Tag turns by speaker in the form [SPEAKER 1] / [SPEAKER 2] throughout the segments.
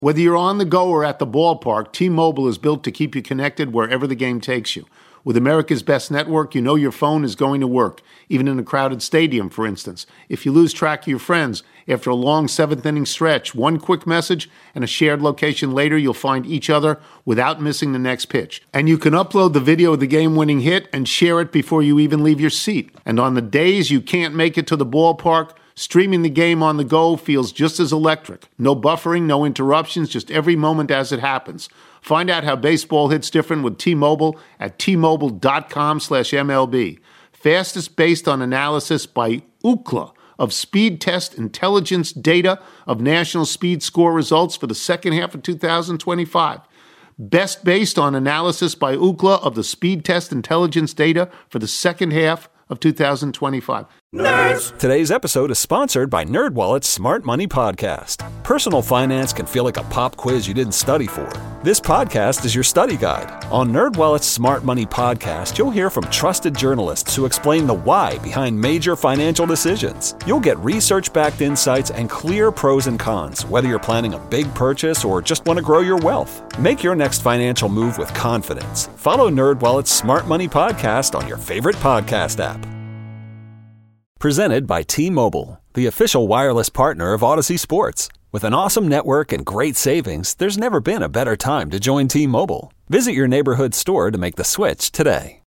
[SPEAKER 1] Whether you're on the go or at the ballpark, T-Mobile is built to keep you connected wherever the game takes you. With America's best network, you know your phone is going to work, even in a crowded stadium, for instance. If you lose track of your friends, after a long seventh-inning stretch, one quick message and a shared location later, you'll find each other without missing the next pitch. And you can upload the video of the game-winning hit and share it before you even leave your seat. And on the days you can't make it to the ballpark, streaming the game on the go feels just as electric. No buffering, no interruptions, just every moment as it happens. Find out how baseball hits different with T-Mobile at T-Mobile.com/MLB. Fastest based on analysis by Ookla of Speed Test Intelligence data of national speed score results for the second half of 2025. Best based on analysis by Ookla of the Speed Test Intelligence data for the second half of 2025.
[SPEAKER 2] Nerds! Today's episode is sponsored by NerdWallet's Smart Money Podcast. Personal finance can feel like a pop quiz you didn't study for. This podcast is your study guide. On NerdWallet's Smart Money Podcast, you'll hear from trusted journalists who explain the why behind major financial decisions. You'll get research-backed insights and clear pros and cons, whether you're planning a big purchase or just want to grow your wealth. Make your next financial move with confidence. Follow NerdWallet's Smart Money Podcast on your favorite podcast app. Presented by T-Mobile, the official wireless partner of Odyssey Sports. With an awesome network and great savings, there's never been a better time to join T-Mobile. Visit your neighborhood store to make the switch today.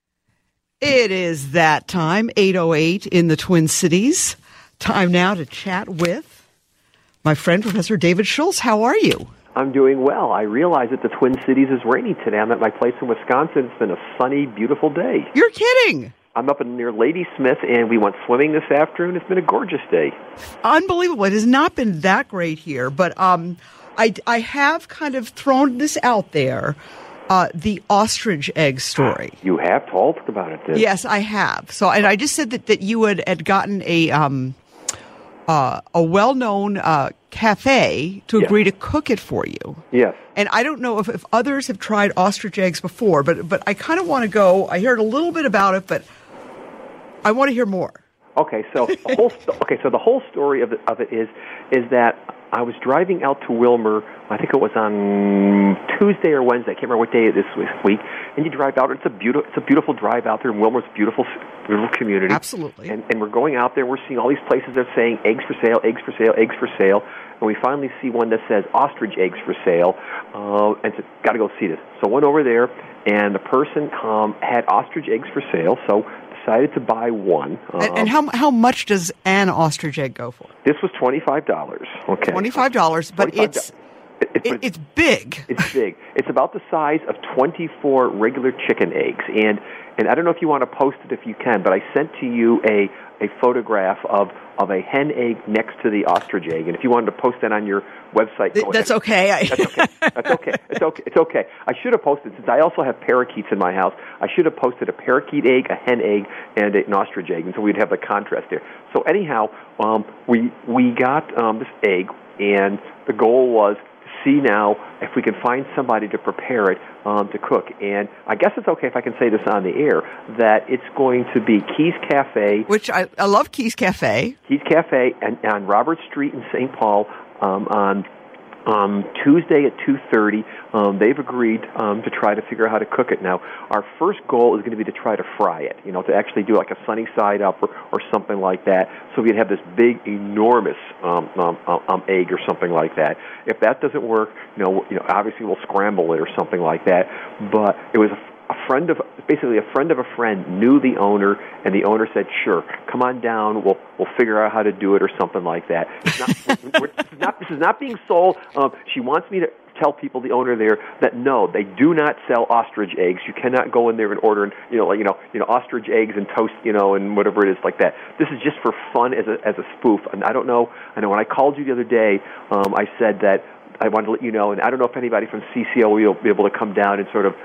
[SPEAKER 3] It is that time, 8:08 in the Twin Cities. Time now to chat with my friend, Professor David Schultz. How are you?
[SPEAKER 4] I'm doing well. I realize that the Twin Cities is rainy today. I'm at my place in Wisconsin. It's been a sunny, beautiful day.
[SPEAKER 3] You're kidding.
[SPEAKER 4] I'm up near Ladysmith, and we went swimming this afternoon. It's been a gorgeous day.
[SPEAKER 3] Unbelievable. It has not been that great here, but I have kind of thrown this out there, the ostrich egg story.
[SPEAKER 4] You have talked about it, then.
[SPEAKER 3] Yes, I have. So, and I just said that you had gotten a well-known cafe to agree to cook it for you.
[SPEAKER 4] Yes.
[SPEAKER 3] And I don't know if others have tried ostrich eggs before, but I kind of want to go. I heard a little bit about it, but I want to hear more.
[SPEAKER 4] Okay, so the whole story of it is that I was driving out to Wilmer. I think it was on Tuesday or Wednesday. I can't remember what day it is this week. And you drive out. It's a beautiful drive out there. And Wilmer's beautiful community.
[SPEAKER 3] Absolutely.
[SPEAKER 4] And we're going out there. We're seeing all these places that are saying eggs for sale, eggs for sale, eggs for sale. And we finally see one that says ostrich eggs for sale. And said, got to go see this. So went over there, and the person had ostrich eggs for sale. So decided to buy one.
[SPEAKER 3] And how much does an ostrich egg go for?
[SPEAKER 4] This was $25. Okay,
[SPEAKER 3] $25, but
[SPEAKER 4] $25.
[SPEAKER 3] It's big.
[SPEAKER 4] It's big. It's about the size of 24 regular chicken eggs. And I don't know if you want to post it if you can, but I sent to you a photograph of a hen egg next to the ostrich egg. And if you wanted to post that on your website, go
[SPEAKER 3] That's
[SPEAKER 4] ahead.
[SPEAKER 3] okay.
[SPEAKER 4] That's okay. It's okay. I should have posted, since I also have parakeets in my house, I should have posted a parakeet egg, a hen egg, and an ostrich egg, and so we'd have the contrast there. So anyhow, we got this egg, and the goal was see now if we can find somebody to prepare it to cook. And I guess it's okay if I can say this on the air, that it's going to be Keys Cafe.
[SPEAKER 3] Which I love Keys Cafe.
[SPEAKER 4] Keys Cafe and on Robert Street in St. Paul on Tuesday at 2:30. They've agreed to try to figure out how to cook it. Now, our first goal is going to be to try to fry it, to actually do like a sunny side up or something like that, so we'd have this big, enormous egg or something like that. If that doesn't work, obviously we'll scramble it or something like that. But it was a friend of a friend knew the owner, and the owner said, "Sure, come on down. We'll figure out how to do it or something like that." This is not being sold. She wants me to tell people, the owner there, that no, they do not sell ostrich eggs. You cannot go in there and order, ostrich eggs and toast, and whatever it is like that. This is just for fun as a spoof. And I know when I called you the other day, I said that I wanted to let you know, and I don't know if anybody from CCO will be able to come down and sort of,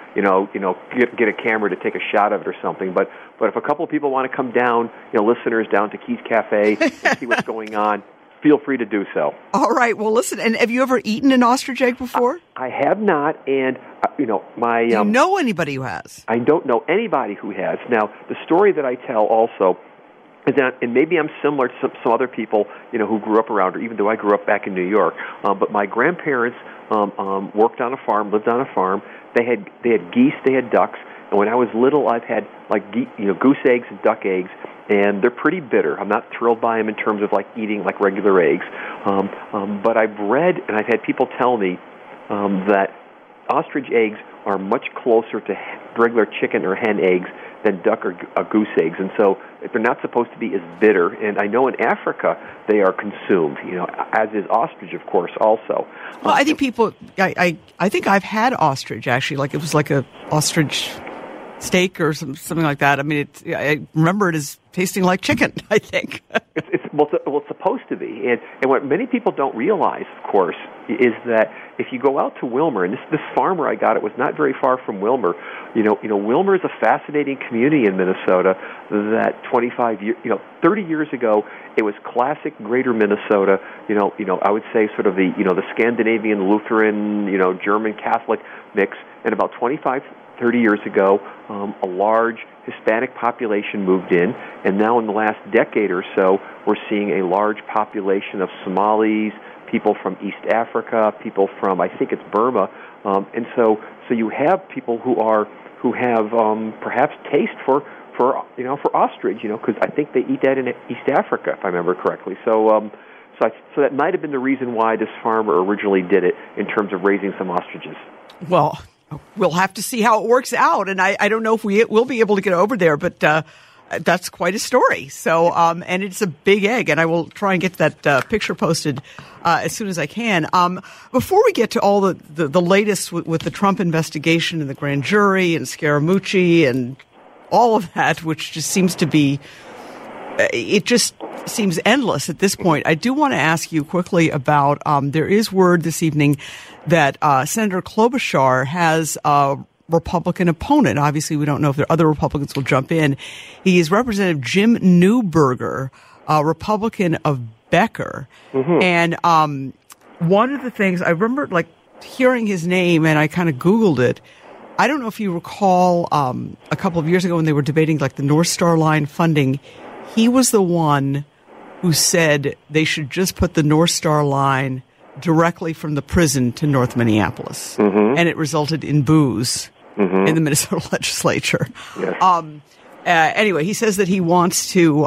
[SPEAKER 4] get a camera to take a shot of it or something. But if a couple of people want to come down, listeners down to Keys Cafe and see what's going on, feel free to do so.
[SPEAKER 3] All right. Well, listen, and have you ever eaten an ostrich egg before?
[SPEAKER 4] I have not, and,
[SPEAKER 3] Do you know anybody who has?
[SPEAKER 4] I don't know anybody who has. Now, the story that I tell also And maybe I'm similar to some other people, who grew up around her, even though I grew up back in New York. But my grandparents worked on a farm, lived on a farm. They had geese, they had ducks. And when I was little, I've had goose eggs and duck eggs, and they're pretty bitter. I'm not thrilled by them in terms of eating regular eggs. But I've read and I've had people tell me that ostrich eggs are much closer to regular chicken or hen eggs than duck or goose eggs, and so they're not supposed to be as bitter. And I know in Africa they are consumed, as is ostrich, of course, also.
[SPEAKER 3] Well, I think people. I think I've had ostrich actually. It was like a ostrich steak or something like that. I mean, I remember it as tasting like chicken, I think.
[SPEAKER 4] It's supposed to be. And what many people don't realize, of course, is that if you go out to Wilmer, and this farmer I got it was not very far from Wilmer. Wilmer is a fascinating community in Minnesota that 30 years ago, it was classic greater Minnesota, I would say sort of the Scandinavian Lutheran, German Catholic mix, and about 30 years ago, a large Hispanic population moved in, and now in the last decade or so, we're seeing a large population of Somalis, people from East Africa, people from, I think it's Burma, and so you have people who have perhaps taste for ostrich, because I think they eat that in East Africa, if I remember correctly. So that might have been the reason why this farmer originally did it in terms of raising some ostriches.
[SPEAKER 3] Well, we'll have to see how it works out, and I don't know if we will be able to get over there, but that's quite a story. So, and it's a big egg, and I will try and get that picture posted as soon as I can. Before we get to all the latest with the Trump investigation and the grand jury and Scaramucci and all of that, which just seems to be, it just seems endless at this point, I do want to ask you quickly about, there is word this evening that Senator Klobuchar has a Republican opponent. Obviously, we don't know if there other Republicans will jump in. He is Representative Jim Newberger, a Republican of Becker. Mm-hmm. And one of the things I remember, hearing his name, and I kind of Googled it. I don't know if you recall a couple of years ago when they were debating the North Star Line funding. He was the one who said they should just put the North Star Line directly from the prison to North Minneapolis. Mm-hmm. And it resulted in boos in the Minnesota legislature. Yes. Anyway, he says that he wants to,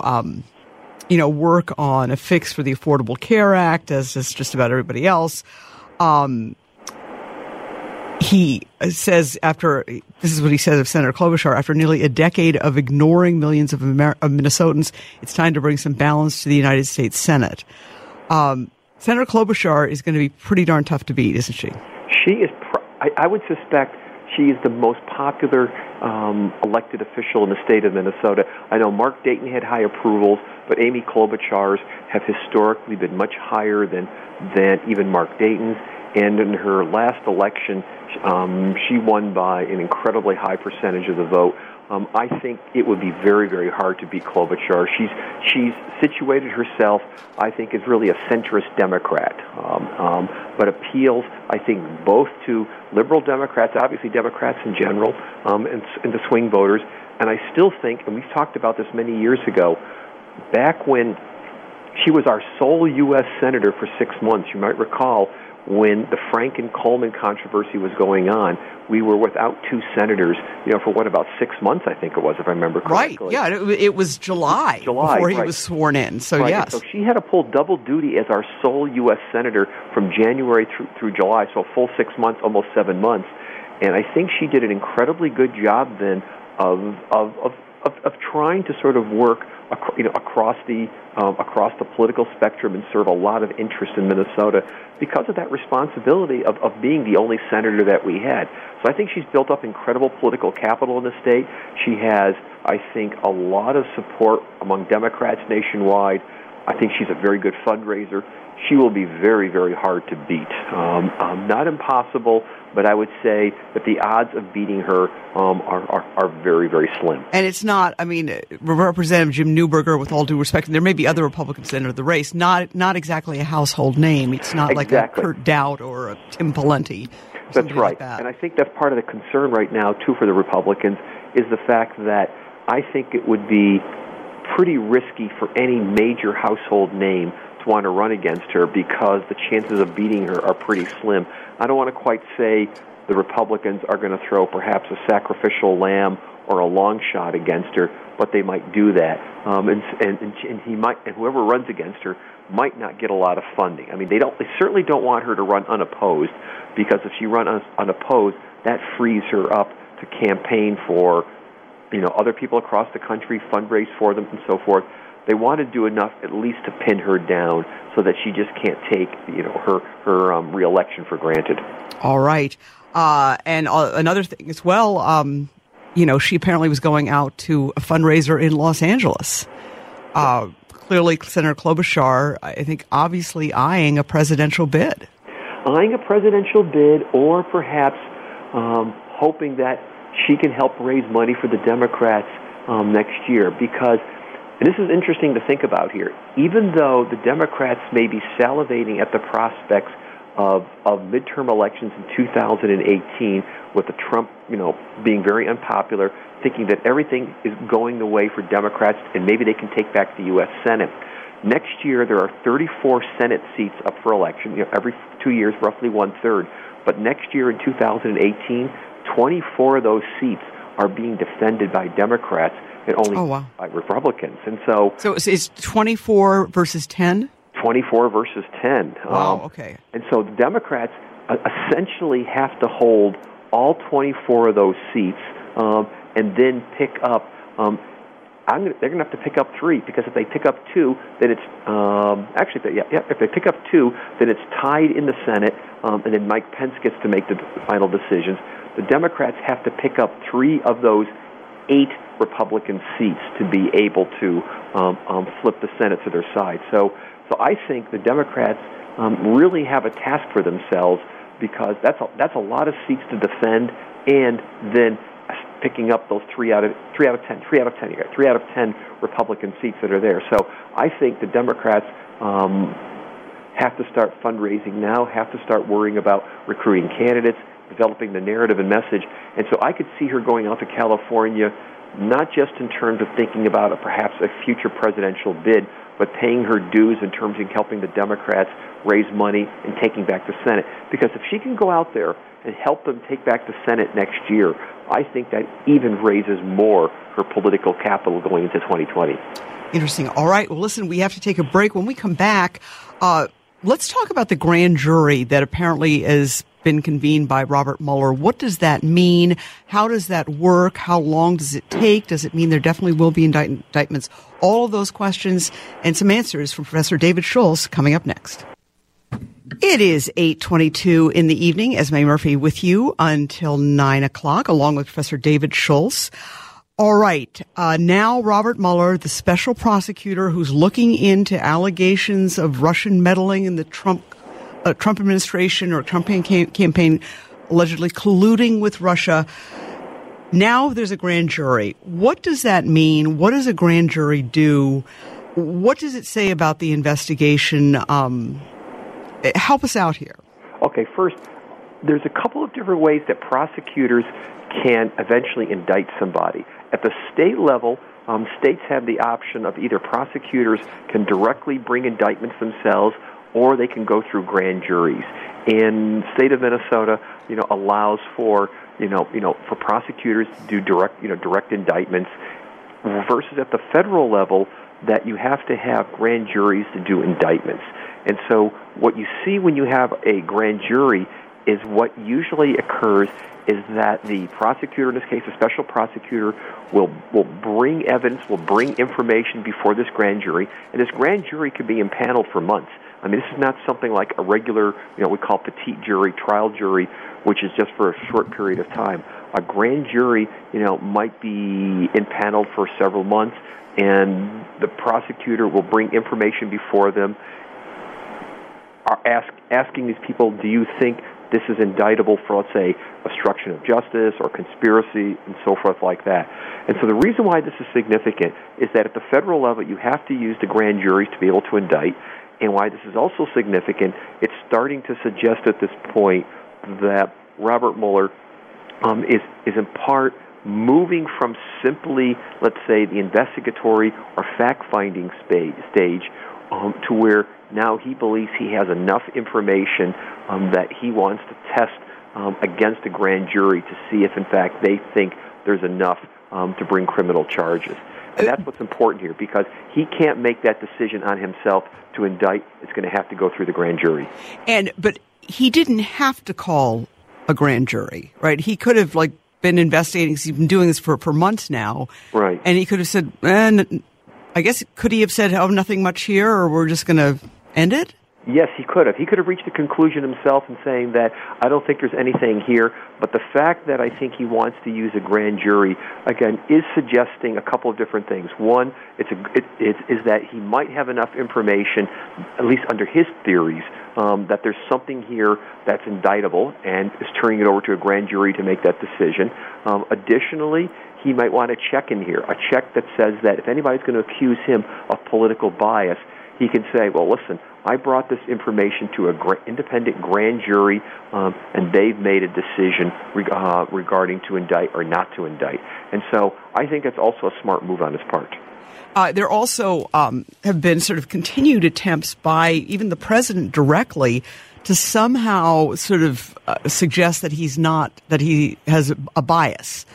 [SPEAKER 3] work on a fix for the Affordable Care Act, as is just about everybody else. He says this is what he says of Senator Klobuchar, after nearly a decade of ignoring millions of Minnesotans, it's time to bring some balance to the United States Senate. Senator Klobuchar is going to be pretty darn tough to beat, isn't she?
[SPEAKER 4] She is, I would suspect she is the most popular elected official in the state of Minnesota. I know Mark Dayton had high approvals, but Amy Klobuchar's have historically been much higher than even Mark Dayton's. And in her last election, she won by an incredibly high percentage of the vote. I think it would be very, very hard to beat Klobuchar. She's situated herself, I think, as really a centrist Democrat, but appeals, I think, both to liberal Democrats, obviously Democrats in general, and to swing voters. And I still think, and we've talked about this many years ago, back when she was our sole U.S. Senator for 6 months, you might recall, when the Franken-Coleman controversy was going on, we were without two senators, for about 6 months, I think it was, if I remember correctly.
[SPEAKER 3] Right, yeah, it was July before he was sworn in, so
[SPEAKER 4] right.
[SPEAKER 3] Yes.
[SPEAKER 4] So she had to pull double duty as our sole U.S. Senator from January through July, so a full 6 months, almost 7 months. And I think she did an incredibly good job then of trying to sort of work across the political spectrum and serve a lot of interest in Minnesota because of that responsibility of being the only senator that we had. So I think she's built up incredible political capital in the state. She has, I think, a lot of support among Democrats nationwide. I think she's a very good fundraiser. She will be very, very hard to beat. Not impossible, but I would say that the odds of beating her are very, very slim.
[SPEAKER 3] And it's not, Representative Jim Newberger, with all due respect, and there may be other Republicans that enter the race, not exactly a household name. It's not
[SPEAKER 4] exactly
[SPEAKER 3] like a Kurt Dowd or a Tim Pawlenty.
[SPEAKER 4] That's right.
[SPEAKER 3] Like that.
[SPEAKER 4] And I think that's part of the concern right now, too, for the Republicans, is the fact that I think it would be pretty risky for any major household name to want to run against her because the chances of beating her are pretty slim. I don't want to quite say the Republicans are going to throw perhaps a sacrificial lamb or a long shot against her, but they might do that. And he might, and whoever runs against her might not get a lot of funding. I mean, they certainly don't want her to run unopposed, because if she runs unopposed, that frees her up to campaign for, other people across the country, fundraise for them, and so forth. They want to do enough at least to pin her down so that she just can't take, her reelection for granted.
[SPEAKER 3] All right. And another thing as well, she apparently was going out to a fundraiser in Los Angeles. Clearly, Senator Klobuchar, I think, obviously eyeing a presidential bid.
[SPEAKER 4] Eyeing a presidential bid, or perhaps hoping that she can help raise money for the Democrats next year. Because, and this is interesting to think about here, even though the Democrats may be salivating at the prospects of midterm elections in 2018, with the Trump, being very unpopular, thinking that everything is going the way for Democrats and maybe they can take back the U.S. Senate. Next year, there are 34 Senate seats up for election, every 2 years, roughly one-third. But next year in 2018, 24 of those seats are being defended by Democrats and only by Republicans. And so
[SPEAKER 3] it's 24 versus 10?
[SPEAKER 4] 24 versus 10.
[SPEAKER 3] Wow, okay.
[SPEAKER 4] And so the Democrats essentially have to hold all 24 of those seats and then pick up they're going to have to pick up 3, because if they pick up 2, then it's if they pick up 2, then it's tied in the Senate, and then Mike Pence gets to make the final decisions. The Democrats have to pick up 3 of those 8 Republican seats to be able to flip the Senate to their side. So I think the Democrats really have a task for themselves, because that's a lot of seats to defend, and then picking up those 3 out of 10 Republican seats that are there. So I think the Democrats have to start fundraising now, have to start worrying about recruiting candidates, developing the narrative and message. And so I could see her going out to California, not just in terms of thinking about perhaps a future presidential bid, but paying her dues in terms of helping the Democrats raise money and taking back the Senate. Because if she can go out there and help them take back the Senate next year, I think that even raises more her political capital going into 2020.
[SPEAKER 3] Interesting. All right. Well, listen, we have to take a break. When we come back, let's talk about the grand jury that apparently has been convened by Robert Mueller. What does that mean? How does that work? How long does it take? Does it mean there definitely will be indictments? All of those questions and some answers from Professor David Schultz coming up next. It is 8:22 in the evening. Esme Murphy with you until 9 o'clock, along with Professor David Schultz. All right. Now Robert Mueller, the special prosecutor who's looking into allegations of Russian meddling in the Trump administration or Trump campaign, allegedly colluding with Russia. Now there's a grand jury. What does that mean? What does a grand jury do? What does it say about the investigation? Help us out here.
[SPEAKER 4] Okay, first, there's a couple of different ways that prosecutors can eventually indict somebody. At the state level, states have the option of either prosecutors can directly bring indictments themselves, or they can go through grand juries. And the state of Minnesota, allows for for prosecutors to do direct indictments, versus at the federal level that you have to have grand juries to do indictments. And so what you see when you have a grand jury is what usually occurs is that the prosecutor, in this case a special prosecutor, will bring evidence, will bring information before this grand jury, and this grand jury could be impaneled for months. I mean, this is not something like a regular, we call petite jury, trial jury, which is just for a short period of time. A grand jury, might be impaneled for several months, and the prosecutor will bring information before them, asking these people, do you think this is indictable for, let's say, obstruction of justice or conspiracy and so forth like that. And so the reason why this is significant is that at the federal level, you have to use the grand juries to be able to indict. And why this is also significant, it's starting to suggest at this point that Robert Mueller is in part moving from simply, let's say, the investigatory or fact-finding stage to where now he believes he has enough information that he wants to test against a grand jury to see if, in fact, they think there's enough to bring criminal charges. And that's what's important here, because he can't make that decision on himself to indict. It's going to have to go through the grand jury.
[SPEAKER 3] But he didn't have to call a grand jury, right? He could have been investigating. He's been doing this for months now,
[SPEAKER 4] right?
[SPEAKER 3] And he could have said, I guess, could he have said, "Oh, nothing much here," or "We're just going to end it"?
[SPEAKER 4] Yes, he could have. He could have reached a conclusion himself in saying that I don't think there's anything here, but the fact that I think he wants to use a grand jury, again, is suggesting a couple of different things. One, is that he might have enough information, at least under his theories, that there's something here that's indictable and is turning it over to a grand jury to make that decision. Additionally, he might want a check in here, a check that says that if anybody's going to accuse him of political bias, he can say, well, listen, I brought this information to an independent grand jury, and they've made a decision regarding to indict or not to indict. And so I think that's also a smart move on his part.
[SPEAKER 3] There also have been sort of continued attempts by even the president directly to somehow sort of suggest that he has a bias.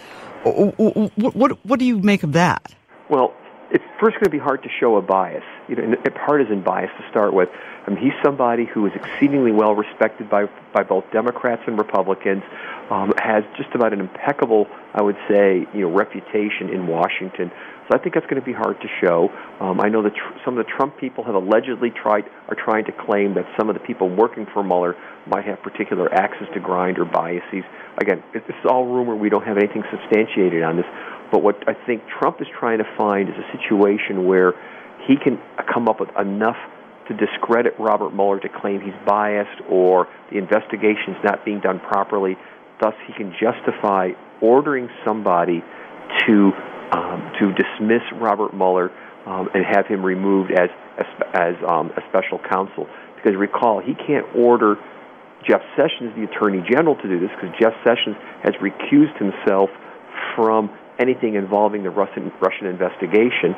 [SPEAKER 3] What do you make of that?
[SPEAKER 4] Well, it's first going to be hard to show a bias, a partisan bias to start with. I mean, he's somebody who is exceedingly well respected by both Democrats and Republicans, has just about an impeccable, I would say, reputation in Washington. So I think that's going to be hard to show. I know that some of the Trump people have allegedly are trying to claim that some of the people working for Mueller might have particular axes to grind or biases. Again, this is all rumor. We don't have anything substantiated on this. But what I think Trump is trying to find is a situation where he can come up with enough to discredit Robert Mueller to claim he's biased or the investigation's not being done properly. Thus, he can justify ordering somebody to dismiss Robert Mueller and have him removed as a special counsel. Because recall, he can't order Jeff Sessions, the Attorney General, to do this because Jeff Sessions has recused himself from anything involving the Russian investigation.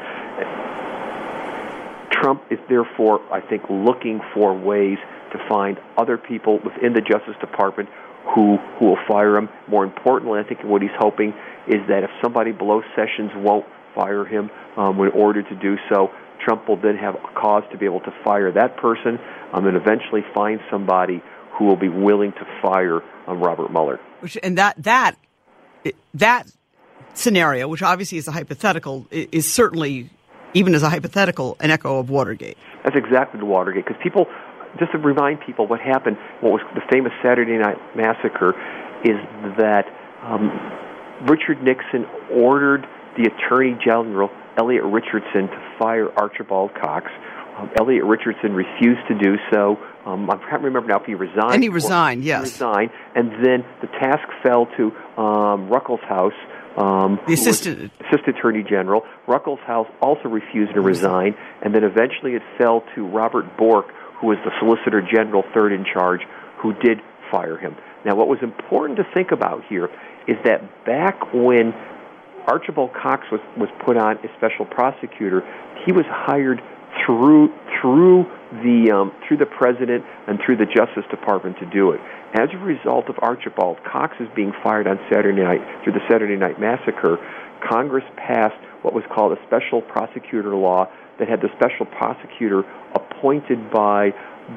[SPEAKER 4] Trump is therefore, I think, looking for ways to find other people within the Justice Department who will fire him. More importantly, I think what he's hoping is that if somebody below Sessions won't fire him when ordered to do so, Trump will then have a cause to be able to fire that person and eventually find somebody who will be willing to fire Robert Mueller.
[SPEAKER 3] And that scenario, which obviously is a hypothetical, is certainly, even as a hypothetical, an echo of Watergate.
[SPEAKER 4] That's exactly the Watergate, because people, just to remind people what happened, what was the famous Saturday Night Massacre, is that Richard Nixon ordered the Attorney General, Elliot Richardson, to fire Archibald Cox. Elliot Richardson refused to do so. I can't remember now if he resigned.
[SPEAKER 3] And he resigned, yes.
[SPEAKER 4] He resigned, and then the task fell to Ruckelshaus,
[SPEAKER 3] the Assistant
[SPEAKER 4] Attorney General. Ruckelshaus also refused to resign, and then eventually it fell to Robert Bork, who was the Solicitor General, third in charge, who did fire him. Now, what was important to think about here is that back when Archibald Cox was put on as special prosecutor, he was hired through the president and through the Justice Department to do it. As a result of Archibald Cox's being fired on Saturday night through the Saturday Night Massacre, Congress passed what was called a special prosecutor law that had the special prosecutor appointed by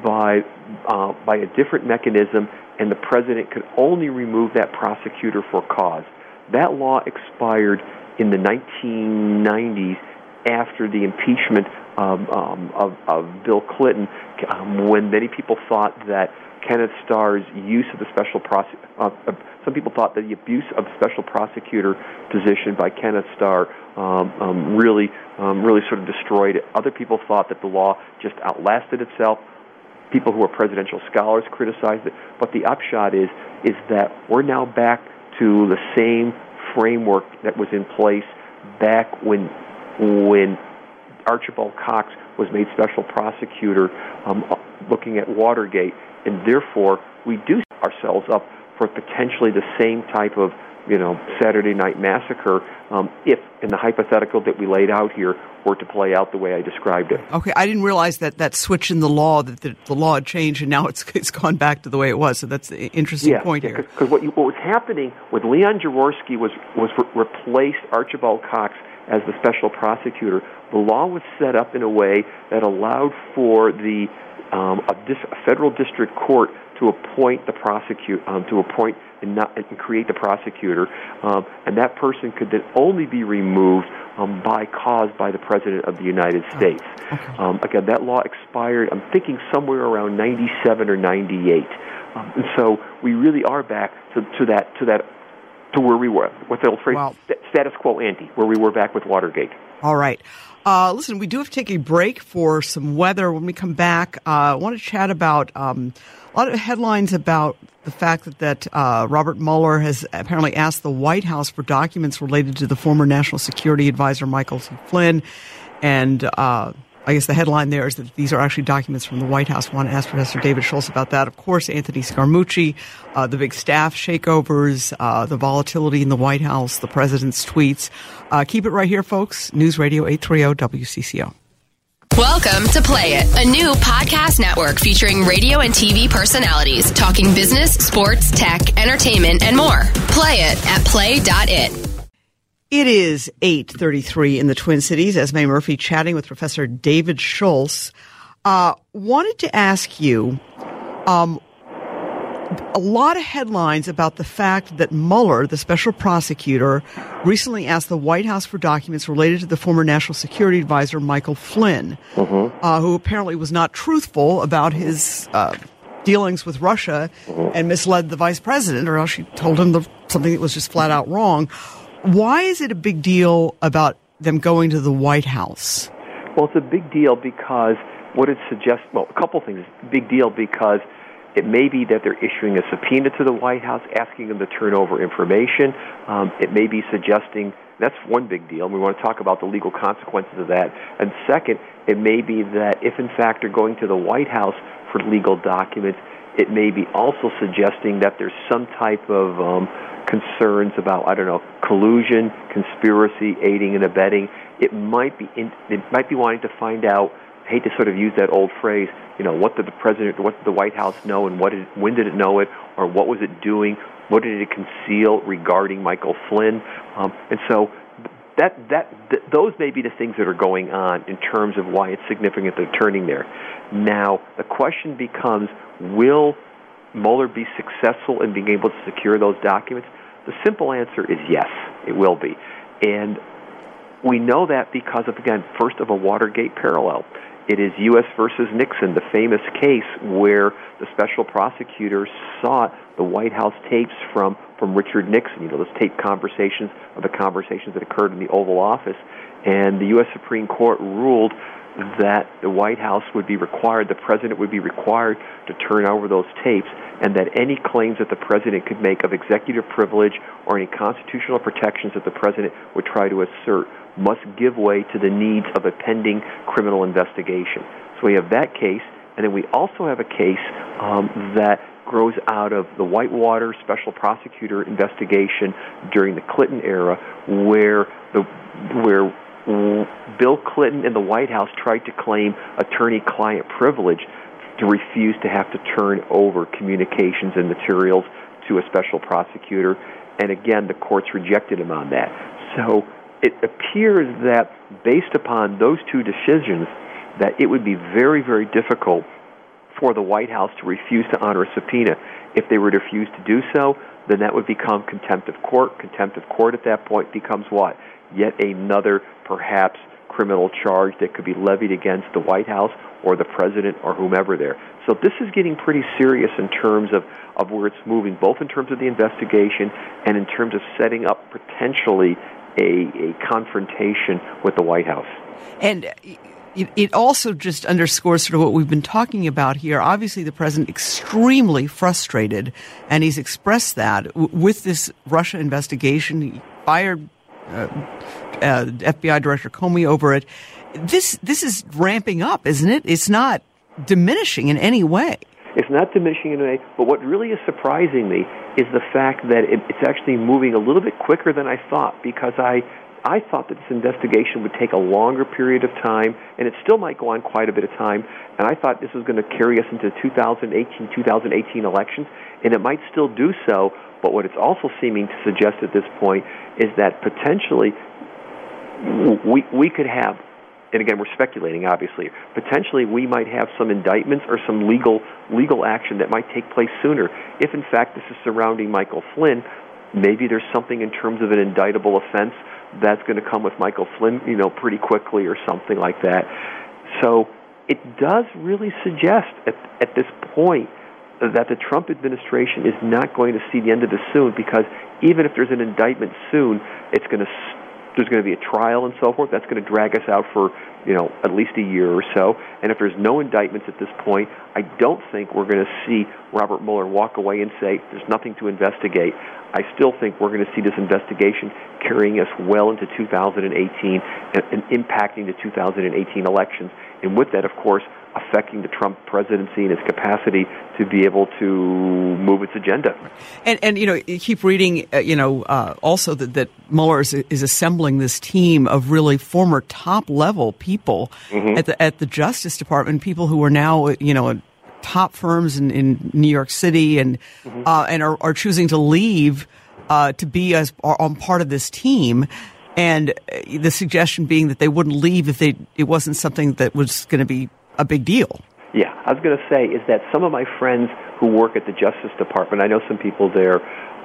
[SPEAKER 4] a different mechanism, and the president could only remove that prosecutor for cause. That law expired in the 1990s after the impeachment of Bill Clinton, when many people thought that Kenneth Starr's use of the special some people thought that the abuse of the special prosecutor position by Kenneth Starr really sort of destroyed it. Other people thought that the law just outlasted itself. People who are presidential scholars criticized it. But the upshot is that we're now back to the same framework that was in place back when Archibald Cox was made special prosecutor looking at Watergate, and therefore we do set ourselves up for potentially the same type of Saturday Night Massacre, if in the hypothetical that we laid out here were to play out the way I described it.
[SPEAKER 3] Okay, I didn't realize that switch in the law, that the law had changed and now it's gone back to the way it was. So that's an interesting point here.
[SPEAKER 4] Because what was happening with Leon Jaworski was replaced Archibald Cox as the special prosecutor. The law was set up in a way that allowed for a federal district court to appoint the prosecutor, and create the prosecutor, and that person could then only be removed caused by the President of the United States.
[SPEAKER 3] Okay.
[SPEAKER 4] Again, that law expired, I'm thinking somewhere around 97 or 98, and so we really are back to where we were. What's the old phrase?
[SPEAKER 3] Wow.
[SPEAKER 4] Status quo ante, where we were back with Watergate.
[SPEAKER 3] All right. Listen, we do have to take a break for some weather. When we come back, I want to chat about a lot of headlines about the fact that Robert Mueller has apparently asked the White House for documents related to the former National Security Advisor Michael Flynn. And I guess the headline there is that these are actually documents from the White House. I want to ask Professor David Schultz about that. Of course, Anthony Scaramucci, the big staff shakeovers, the volatility in the White House, the president's tweets. Keep it right here, folks. News Radio 830 WCCO.
[SPEAKER 5] Welcome to Play It, a new podcast network featuring radio and TV personalities talking business, sports, tech, entertainment, and more. Play it at play.it.
[SPEAKER 3] It is 8:33 in the Twin Cities. Esme Murphy chatting with Professor David Schultz. Wanted to ask you, a lot of headlines about the fact that Mueller, the special prosecutor, recently asked the White House for documents related to the former National Security Advisor Michael Flynn, who apparently was not truthful about his dealings with Russia and misled the vice president, or else she told him something that was just flat out wrong. Why is it a big deal about them going to the White House?
[SPEAKER 4] Well, it's a big deal because what it suggests, a couple things. Big deal because it may be that they're issuing a subpoena to the White House, asking them to turn over information. It may be suggesting, that's one big deal, and we want to talk about the legal consequences of that. And second, it may be that if in fact they're going to the White House for legal documents, it may be also suggesting that there's some type of concerns about, collusion, conspiracy, aiding and abetting. It might be wanting to find out, I hate to sort of use that old phrase, what did the White House know, and when did it know it, or what was it doing, what did it conceal regarding Michael Flynn, and so those may be the things that are going on in terms of why it's significant they're turning there. Now, the question becomes, will Mueller be successful in being able to secure those documents? The simple answer is yes, it will be. And we know that because of, again, first of a Watergate parallel. It is U.S. versus Nixon, the famous case where the special prosecutor sought the White House tapes from Richard Nixon, those taped conversations of the conversations that occurred in the Oval Office. And the U.S. Supreme Court ruled that the White House would be required, the president would be required to turn over those tapes, and that any claims that the president could make of executive privilege or any constitutional protections that the president would try to assert must give way to the needs of a pending criminal investigation. So we have that case, and then we also have a case that grows out of the Whitewater special prosecutor investigation during the Clinton era, where Bill Clinton and the White House tried to claim attorney-client privilege to refuse to have to turn over communications and materials to a special prosecutor. And again, the courts rejected him on that. So it appears that based upon those two decisions, that it would be very, very difficult for the White House to refuse to honor a subpoena. If they were to refuse to do so, then that would become contempt of court. Contempt of court at that point becomes what? Yet another, perhaps, criminal charge that could be levied against the White House or the president or whomever there. So this is getting pretty serious in terms of where it's moving, both in terms of the investigation and in terms of setting up potentially a confrontation with the White House.
[SPEAKER 3] And it also just underscores sort of what we've been talking about here. Obviously, the president extremely frustrated, and he's expressed that with this Russia investigation. He fired FBI Director Comey over it. This is ramping up, isn't it? It's not diminishing in any way.
[SPEAKER 4] It's not diminishing in a way, but what really is surprising me is the fact that it's actually moving a little bit quicker than I thought, because I thought that this investigation would take a longer period of time, and it still might go on quite a bit of time, and I thought this was going to carry us into 2018 elections, and it might still do so, but what it's also seeming to suggest at this point is that potentially we could have, and again, we're speculating, obviously, potentially we might have some indictments or some legal action that might take place sooner. If, in fact, this is surrounding Michael Flynn, maybe there's something in terms of an indictable offense that's going to come with Michael Flynn, pretty quickly or something like that. So it does really suggest at this point that the Trump administration is not going to see the end of this soon, because even if there's an indictment soon, there's going to be a trial and so forth. That's going to drag us out for, at least a year or so. And if there's no indictments at this point, I don't think we're going to see Robert Mueller walk away and say there's nothing to investigate. I still think we're going to see this investigation carrying us well into 2018 and impacting the 2018 elections. And with that, of course, affecting the Trump presidency and its capacity to be able to move its agenda.
[SPEAKER 3] And you keep reading, also that Mueller is assembling this team of really former top-level people at the Justice Department, people who are now, top firms in New York City and are choosing to leave to be on part of this team. And the suggestion being that they wouldn't leave if it wasn't something that was going to be a big deal.
[SPEAKER 4] Yeah, I was going to say is that some of my friends who work at the Justice Department, I know some people there,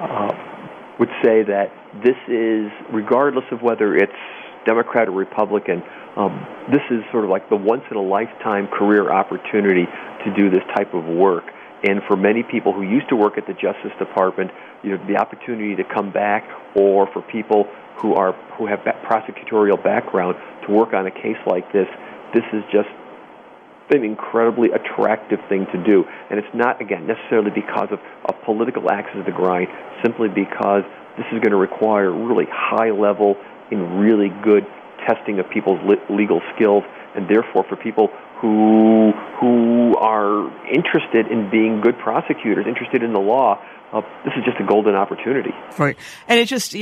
[SPEAKER 4] would say that this is, regardless of whether it's Democrat or Republican, this is sort of like the once-in-a-lifetime career opportunity to do this type of work. And for many people who used to work at the Justice Department, the opportunity to come back, or for people who have prosecutorial background to work on a case like this is just an incredibly attractive thing to do. And it's not, again, necessarily because of a political axe to the grind, simply because this is going to require really high-level and really good testing of people's legal skills, and therefore for people who are interested in being good prosecutors, interested in the law, this is just a golden opportunity.
[SPEAKER 3] Right. And it just,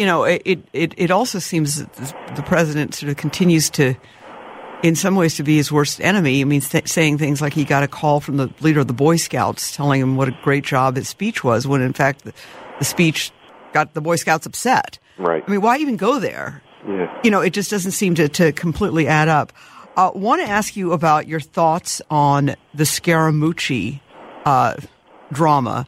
[SPEAKER 3] it also seems that the president sort of continues to, in some ways, to be his worst enemy. I mean, saying things like he got a call from the leader of the Boy Scouts telling him what a great job his speech was, when in fact the speech got the Boy Scouts upset.
[SPEAKER 4] Right.
[SPEAKER 3] I mean, why even go there?
[SPEAKER 4] Yeah.
[SPEAKER 3] It just doesn't seem to completely add up. Want to ask you about your thoughts on the Scaramucci drama.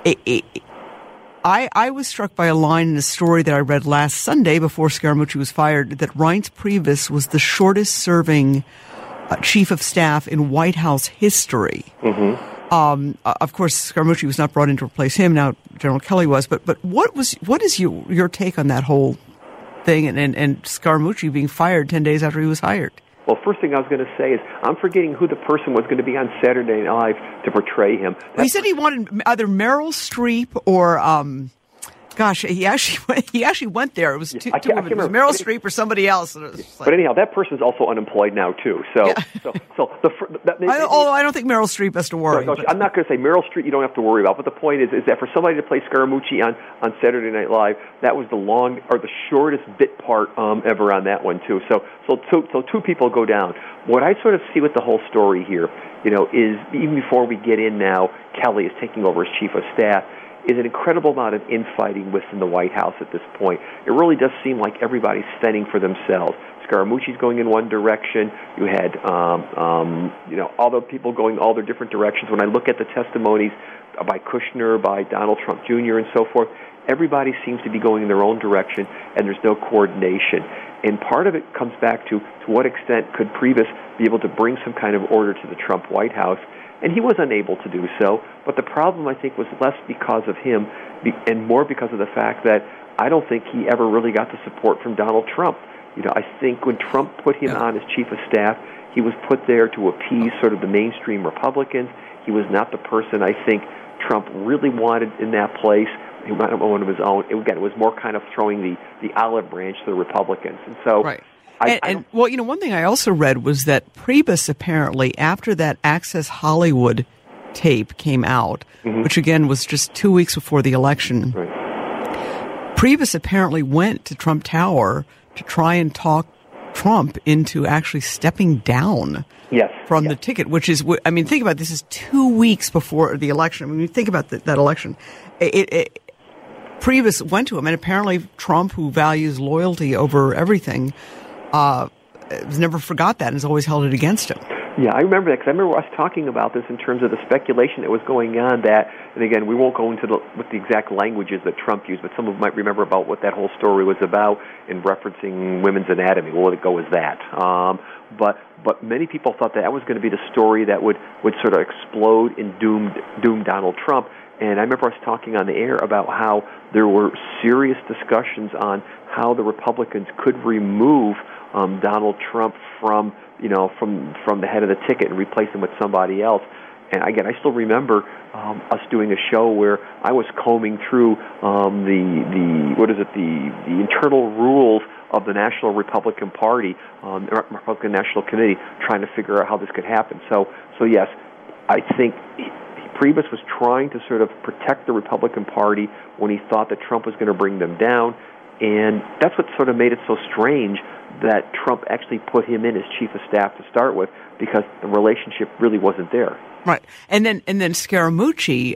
[SPEAKER 3] I was struck by a line in a story that I read last Sunday before Scaramucci was fired, that Reince Priebus was the shortest-serving chief of staff in White House history. Of course, Scaramucci was not brought in to replace him. Now General Kelly was. But what is your take on that whole thing and Scaramucci being fired 10 days after he was hired?
[SPEAKER 4] Well, first thing I was going to say is I'm forgetting who the person was going to be on Saturday Night Live to portray him.
[SPEAKER 3] Well, he said he wanted either Meryl Streep or, he actually went there. It was it was Meryl Streep or somebody else.
[SPEAKER 4] But anyhow, that person's also unemployed now too. So,
[SPEAKER 3] although I don't think Meryl Streep has to worry.
[SPEAKER 4] No, I'm not going to say Meryl Streep you don't have to worry about. But the point is that for somebody to play Scaramucci on Saturday Night Live, that was the shortest bit part ever on that one too. So two people go down. What I sort of see with the whole story here, is even before we get in now, Kelly is taking over as chief of staff, is an incredible amount of infighting within the White House at this point. It really does seem like everybody's fending for themselves. Scaramucci's going in one direction. You had, other people going all their different directions. When I look at the testimonies by Kushner, by Donald Trump Jr., and so forth, everybody seems to be going in their own direction, and there's no coordination. And part of it comes back to what extent could Priebus be able to bring some kind of order to the Trump White House. And he was unable to do so, but the problem, I think, was less because of him and more because of the fact that I don't think he ever really got the support from Donald Trump. I think when Trump put him on as chief of staff, he was put there to appease sort of the mainstream Republicans. He was not the person I think Trump really wanted in that place. He might have one of his own. It was more kind of throwing the olive branch to the Republicans. And so...
[SPEAKER 3] Right. One thing I also read was that Priebus apparently, after that Access Hollywood tape came out, which again was just 2 weeks before the election.
[SPEAKER 4] Right.
[SPEAKER 3] Priebus apparently went to Trump Tower to try and talk Trump into actually stepping down from the ticket, which is, I mean, think about this is 2 weeks before the election. I mean, you think about that election. Priebus went to him, and apparently Trump, who values loyalty over everything, never forgot that and has always held it against him.
[SPEAKER 4] Yeah, I remember that because I remember us talking about this in terms of the speculation that was going on that, and again, we won't go into with the exact languages that Trump used, but some of you might remember about what that whole story was about in referencing women's anatomy. We'll let it go as that. But many people thought that was going to be the story that would sort of explode and doom Donald Trump. And I remember us talking on the air about how there were serious discussions on how the Republicans could remove Donald Trump from the head of the ticket and replace him with somebody else. And again, I still remember us doing a show where I was combing through the internal rules of the National Republican Party, Republican National Committee, trying to figure out how this could happen. So yes, I think Priebus was trying to sort of protect the Republican Party when he thought that Trump was going to bring them down, and that's what sort of made it so strange that Trump actually put him in as chief of staff to start with, because the relationship really wasn't there.
[SPEAKER 3] Right, and then Scaramucci,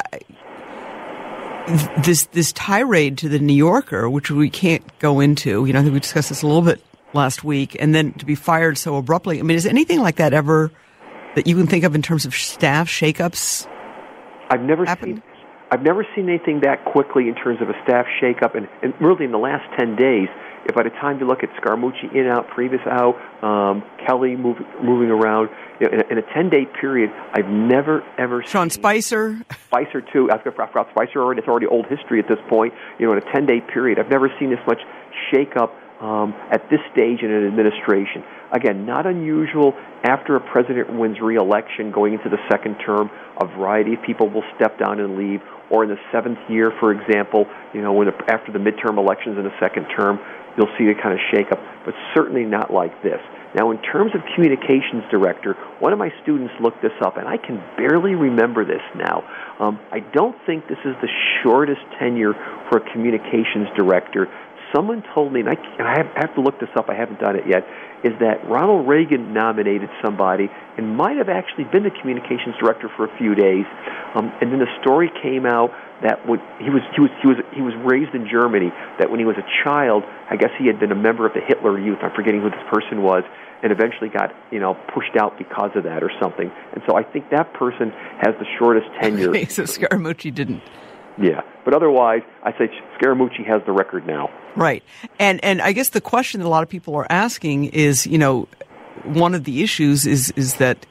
[SPEAKER 3] this tirade to the New Yorker, which we can't go into. I think we discussed this a little bit last week, and then to be fired so abruptly. I mean, is anything like that ever that you can think of in terms of staff shakeups?
[SPEAKER 4] I've never seen anything that quickly in terms of a staff shakeup, and really in the last 10 days. If by the time you look at Scaramucci in, out, Priebus out, Kelly moving around, in a 10-day period, I've never ever
[SPEAKER 3] Sean
[SPEAKER 4] seen
[SPEAKER 3] Spicer
[SPEAKER 4] too. I forgot Spicer already. It's already old history at this point. In a 10-day period, I've never seen this much shakeup at this stage in an administration. Again, not unusual. After a president wins re-election, going into the second term, a variety of people will step down and leave. Or in the seventh year, for example, after the midterm elections in the second term, you'll see a kind of shakeup, but certainly not like this. Now, in terms of communications director, one of my students looked this up, and I can barely remember this now. I don't think this is the shortest tenure for a communications director. Someone told me, and I have to look this up, I haven't done it yet, is that Ronald Reagan nominated somebody and might have actually been the communications director for a few days, and then the story came out that he was raised in Germany, that when he was a child, I guess he had been a member of the Hitler Youth, I'm forgetting who this person was, and eventually got pushed out because of that or something. And so I think that person has the shortest tenure.
[SPEAKER 3] Okay, so Scaramucci didn't.
[SPEAKER 4] Yeah, but otherwise, I say Scaramucci has the record now.
[SPEAKER 3] Right, and I guess the question that a lot of people are asking is, one of the issues is that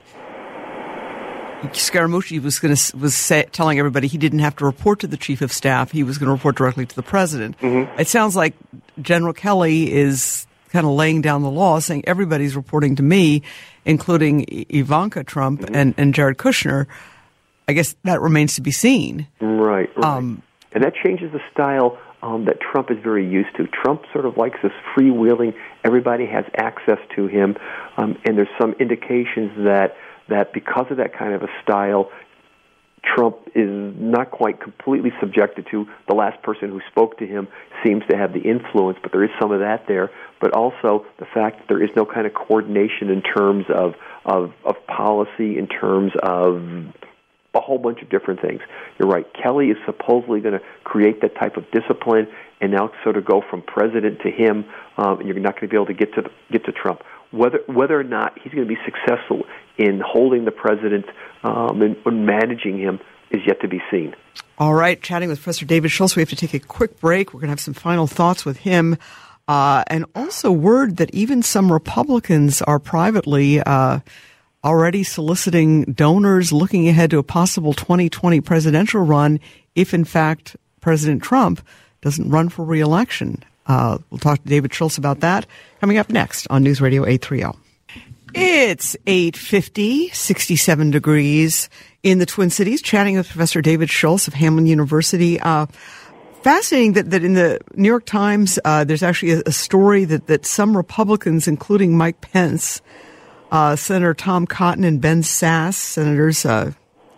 [SPEAKER 3] Scaramucci was telling everybody he didn't have to report to the chief of staff; he was going to report directly to the president. Mm-hmm. It sounds like General Kelly is kind of laying down the law, saying everybody's reporting to me, including Ivanka Trump and Jared Kushner. I guess that remains to be seen.
[SPEAKER 4] Right. And that changes the style that Trump is very used to. Trump sort of likes this freewheeling, everybody has access to him, and there's some indications that because of that kind of a style, Trump is not quite completely subjected to the last person who spoke to him seems to have the influence, but there is some of that there. But also the fact that there is no kind of coordination in terms of policy, in terms of a whole bunch of different things. You're right. Kelly is supposedly going to create that type of discipline and now sort of go from president to him, and you're not going to be able to get to Trump. Whether or not he's going to be successful in holding the president and managing him is yet to be seen. All
[SPEAKER 3] right. Chatting with Professor David Schultz. We have to take a quick break. We're going to have some final thoughts with him. And also word that even some Republicans are privately already soliciting donors looking ahead to a possible 2020 presidential run if, in fact, President Trump doesn't run for re-election. We'll talk to David Schultz about that coming up next on News Radio 830. It's 8:50, 67 degrees in the Twin Cities, chatting with Professor David Schultz of Hamline University. Fascinating that in the New York Times, there's actually a story that some Republicans, including Mike Pence, Senator Tom Cotton and Ben Sasse, Senators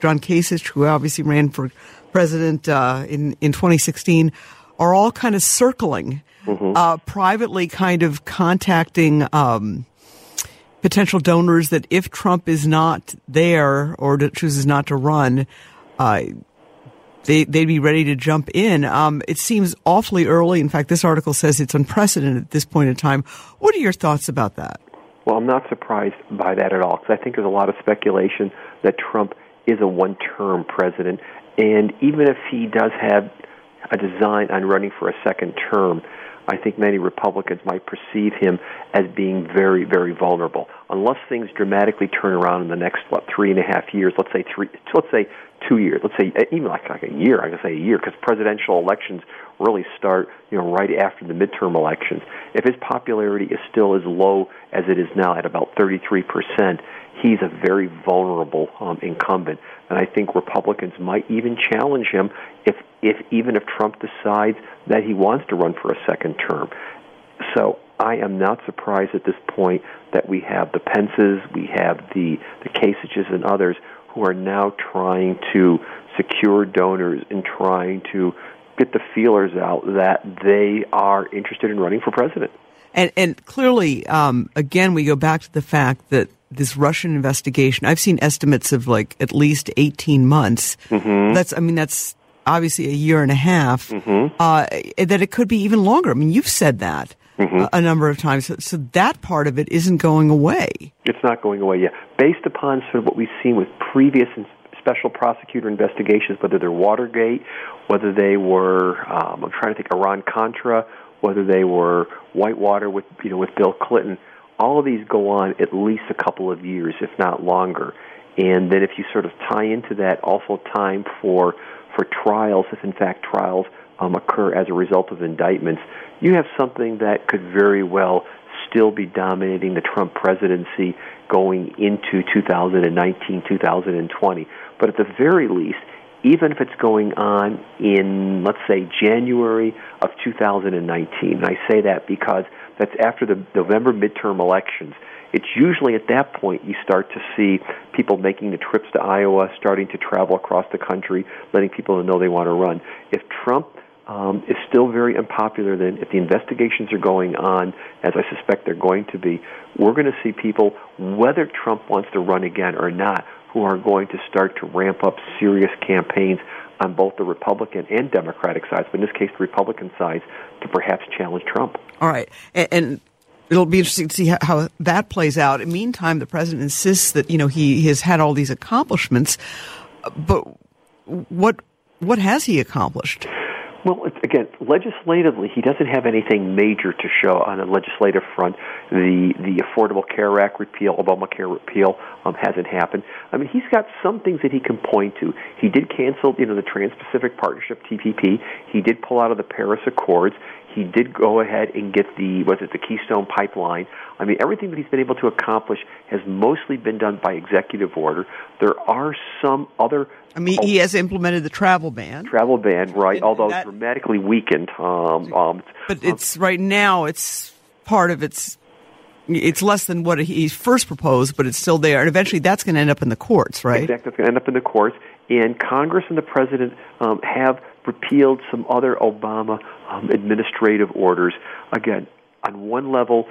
[SPEAKER 3] John Kasich, who obviously ran for president in 2016, are all kind of circling, privately kind of contacting potential donors that if Trump is not there or chooses not to run, they'd be ready to jump in. It seems awfully early. In fact, this article says it's unprecedented at this point in time. What are your thoughts about that?
[SPEAKER 4] Well, I'm not surprised by that at all, because I think there's a lot of speculation that Trump is a one-term president, and even if he does have a design on running for a second term, I think many Republicans might perceive him as being very, very vulnerable. Unless things dramatically turn around in the next 3.5 years, let's say 2 years, let's say even like a year. I can say a year, because presidential elections really start, right after the midterm elections. If his popularity is still as low as it is now at about 33%, he's a very vulnerable incumbent. And I think Republicans might even challenge him if Trump decides that he wants to run for a second term. So I am not surprised at this point that we have the Pences, we have the Kasiches and others who are now trying to secure donors and trying to get the feelers out that they are interested in running for president.
[SPEAKER 3] And clearly, again, we go back to the fact that this Russian investigation, I've seen estimates of like at least 18 months. That's obviously a year and a half, that it could be even longer. I mean, you've said that a number of times. So that part of it isn't going away. It's
[SPEAKER 4] not going away yet. Based upon sort of what we've seen with previous special prosecutor investigations, whether they're Watergate, whether they were, I'm trying to think, Iran-Contra, whether they were Whitewater with Bill Clinton, all of these go on at least a couple of years, if not longer. And then if you sort of tie into that also time for trials, if in fact trials occur as a result of indictments, you have something that could very well still be dominating the Trump presidency going into 2019, 2020. But at the very least, even if it's going on in, let's say, January of 2019, and I say that because that's after the November midterm elections, it's usually at that point you start to see people making the trips to Iowa, starting to travel across the country, letting people know they want to run. If Trump is still very unpopular, then if the investigations are going on, as I suspect they're going to be, we're going to see people, whether Trump wants to run again or not, who are going to start to ramp up serious campaigns on both the Republican and Democratic sides, but in this case the Republican sides, to perhaps challenge Trump.
[SPEAKER 3] All right. And it'll be interesting to see how that plays out. In the meantime, the president insists that, he has had all these accomplishments, but what has he accomplished?
[SPEAKER 4] Well, again, legislatively, he doesn't have anything major to show on a legislative front. The Affordable Care Act repeal, Obamacare repeal, hasn't happened. I mean, he's got some things that he can point to. He did cancel, the Trans-Pacific Partnership, TPP. He did pull out of the Paris Accords. He did go ahead and get the Keystone Pipeline. I mean, everything that he's been able to accomplish has mostly been done by executive order. There are some other...
[SPEAKER 3] he has implemented the travel ban.
[SPEAKER 4] Travel ban, right, although dramatically weakened.
[SPEAKER 3] But it's right now, it's part of it's less than what he first proposed, but it's still there. And eventually that's going to end up in the courts, right?
[SPEAKER 4] Exactly, it's going to end up in the courts. And Congress and the president have repealed some other Obama administrative orders. Again, on one level,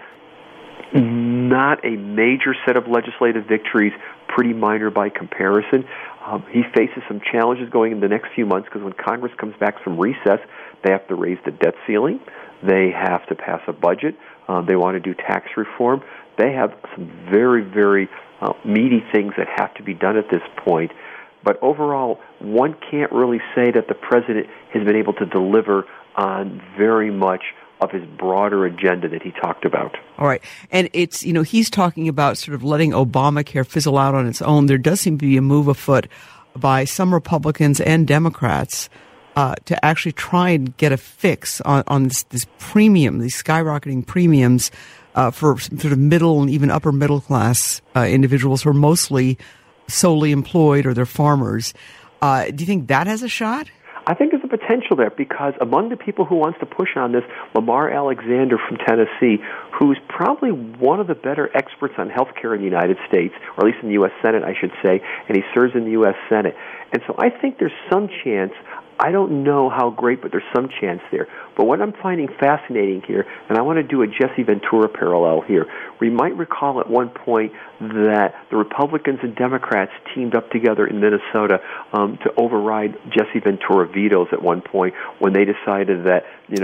[SPEAKER 4] not a major set of legislative victories, pretty minor by comparison. He faces some challenges going in the next few months because when Congress comes back from recess, they have to raise the debt ceiling. They have to pass a budget. They want to do tax reform. They have some very, very meaty things that have to be done at this point. But overall, one can't really say that the president has been able to deliver on very much of his broader agenda that he talked about.
[SPEAKER 3] All right. And it's, he's talking about sort of letting Obamacare fizzle out on its own. There does seem to be a move afoot by some Republicans and Democrats to actually try and get a fix on this premium, these skyrocketing premiums for sort of middle and even upper middle class individuals who are mostly solely employed or they're farmers. Do you think that has a shot?
[SPEAKER 4] I think there's a potential there because among the people who wants to push on this, Lamar Alexander from Tennessee, who's probably one of the better experts on health care in the United States, or at least in the U.S. Senate, I should say, and he serves in the U.S. Senate. And so I think there's some chance. I don't know how great, but there's some chance there. But what I'm finding fascinating here, and I want to do a Jesse Ventura parallel here, we might recall at one point that the Republicans and Democrats teamed up together in Minnesota to override Jesse Ventura vetoes at one point when they decided that they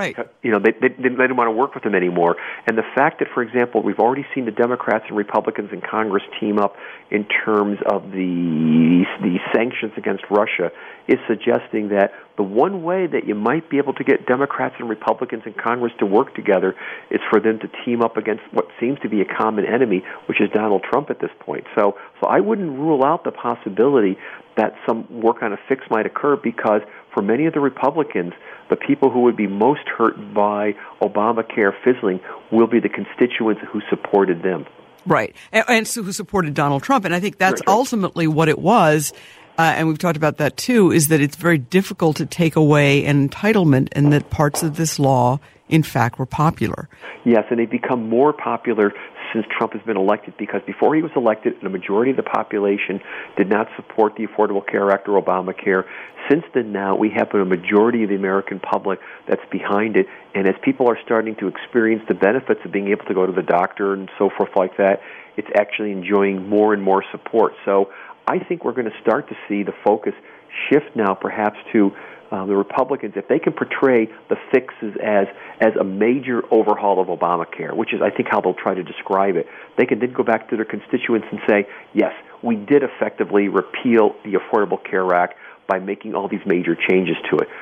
[SPEAKER 4] didn't want to work with him anymore. And the fact that, for example, we've already seen the Democrats and Republicans in Congress team up in terms of the sanctions against Russia is suggesting that the one way that you might be able to get Democrats and Republicans in Congress to work together is for them to team up against what seems to be a common enemy, which is Donald Trump at this point. So I wouldn't rule out the possibility that some work on a fix might occur because for many of the Republicans, the people who would be most hurt by Obamacare fizzling will be the constituents who supported them.
[SPEAKER 3] Right, and so who supported Donald Trump. And I think that's ultimately what it was. And we've talked about that, too, is that it's very difficult to take away an entitlement and that parts of this law, in fact, were popular.
[SPEAKER 4] Yes, and they've become more popular since Trump has been elected because before he was elected, the majority of the population did not support the Affordable Care Act or Obamacare. Since then now, we have a majority of the American public that's behind it. And as people are starting to experience the benefits of being able to go to the doctor and so forth like that, it's actually enjoying more and more support. So I think we're going to start to see the focus shift now perhaps to the Republicans, if they can portray the fixes as a major overhaul of Obamacare, which is, I think, how they'll try to describe it, they can then go back to their constituents and say, yes, we did effectively repeal the Affordable Care Act by making all these major changes to it.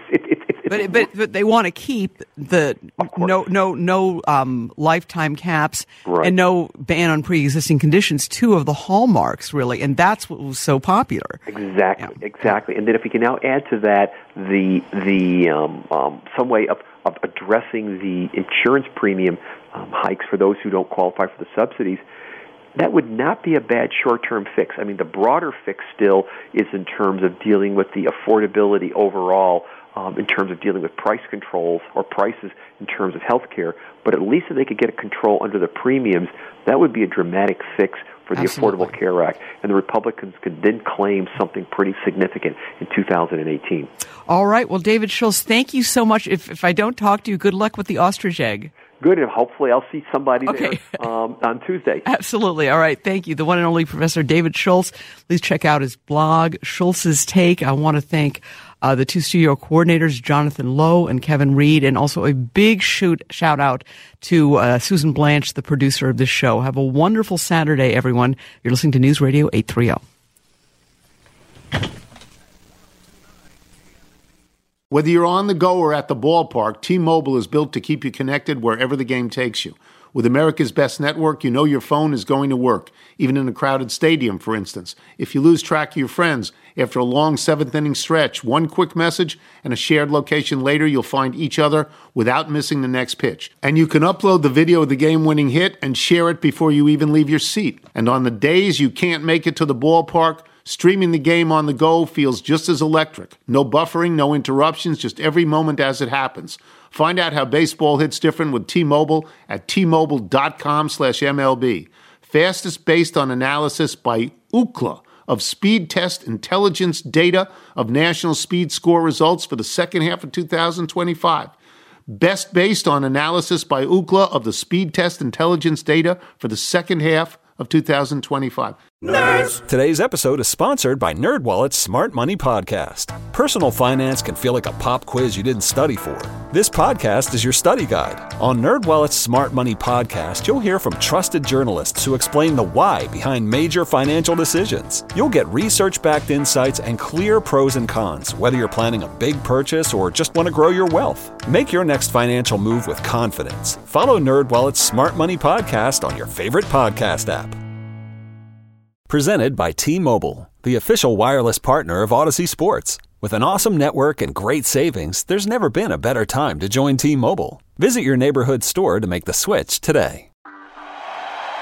[SPEAKER 3] But they want to keep the no lifetime caps and no ban on pre-existing conditions, two of the hallmarks, really, and that's what was so popular.
[SPEAKER 4] Exactly. And then if we can now add to that some way of addressing the insurance premium hikes for those who don't qualify for the subsidies, that would not be a bad short-term fix. I mean, the broader fix still is in terms of dealing with the affordability overall, in terms of dealing with price controls or prices in terms of health care. But at least if they could get a control under the premiums, that would be a dramatic fix for the Affordable Care Act. And the Republicans could then claim something pretty significant in 2018.
[SPEAKER 3] All right. Well, David Schultz, thank you so much. If I don't talk to you, good luck with the ostrich egg.
[SPEAKER 4] Good, and hopefully I'll see somebody there on Tuesday.
[SPEAKER 3] Absolutely. All right. Thank you. The one and only Professor David Schultz. Please check out his blog, Schultz's Take. I want to thank the two studio coordinators, Jonathan Lowe and Kevin Reed, and also a big shout out to Susan Blanche, the producer of this show. Have a wonderful Saturday, everyone. You're listening to News Radio 830.
[SPEAKER 1] Whether you're on the go or at the ballpark, T-Mobile is built to keep you connected wherever the game takes you. With America's best network, you know your phone is going to work, even in a crowded stadium, for instance. If you lose track of your friends after a long seventh-inning stretch, one quick message and a shared location later, you'll find each other without missing the next pitch. And you can upload the video of the game-winning hit and share it before you even leave your seat. And on the days you can't make it to the ballpark, streaming the game on the go feels just as electric. No buffering, no interruptions, just every moment as it happens. Find out how baseball hits different with T-Mobile at T-Mobile.com/MLB. Fastest based on analysis by Ookla of Speed Test Intelligence data of national speed score results for the second half of 2025. Best based on analysis by Ookla of the Speed Test Intelligence data for the second half of 2025.
[SPEAKER 2] Nerds! Today's episode is sponsored by NerdWallet's Smart Money Podcast. Personal finance can feel like a pop quiz you didn't study for. This podcast is your study guide. On NerdWallet's Smart Money Podcast, you'll hear from trusted journalists who explain the why behind major financial decisions. You'll get research-backed insights and clear pros and cons, whether you're planning a big purchase or just want to grow your wealth. Make your next financial move with confidence. Follow NerdWallet's Smart Money Podcast on your favorite podcast app. Presented by T-Mobile, the official wireless partner of Odyssey Sports. With an awesome network and great savings, there's never been a better time to join T-Mobile. Visit your neighborhood store to make the switch today.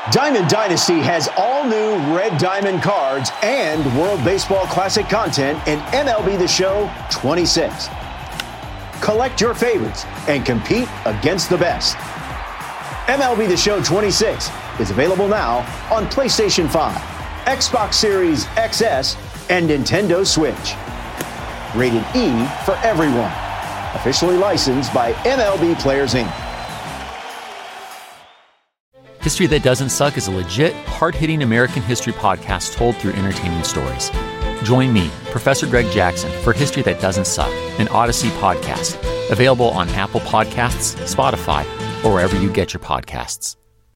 [SPEAKER 6] Diamond Dynasty has all new Red Diamond cards and World Baseball Classic content in MLB The Show 26. Collect your favorites and compete against the best. MLB The Show 26 is available now on PlayStation 5, Xbox Series XS, and Nintendo Switch. Rated E for everyone. Officially licensed by MLB Players Inc.
[SPEAKER 7] History That Doesn't Suck is a legit, hard-hitting American history podcast told through entertaining stories. Join me, Professor Greg Jackson, for History That Doesn't Suck, an Odyssey podcast, available on Apple Podcasts, Spotify, or wherever you get your podcasts.